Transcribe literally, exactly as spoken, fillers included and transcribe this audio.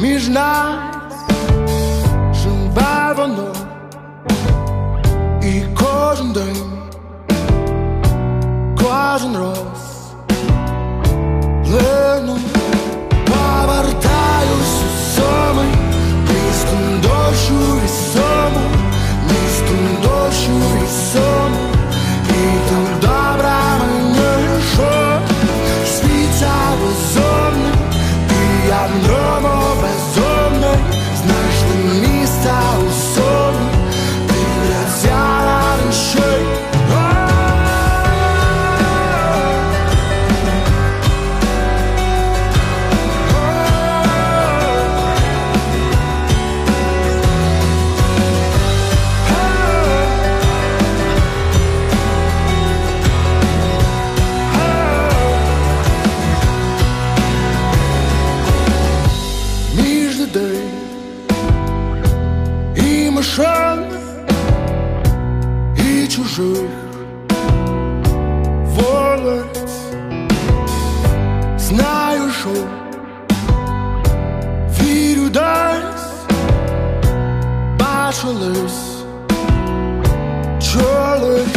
між нас живе воно, і кожен день, кожен раз лину повертаюсь у самий містом дощу і сому, містом дощу і сому, і там добре мені, що свіця безумний, і я в ньому безумний, знайшли місця у собі, дивляться на інший. І машин, і чужих вулиць, знаю, що вірю десь, бачились, чули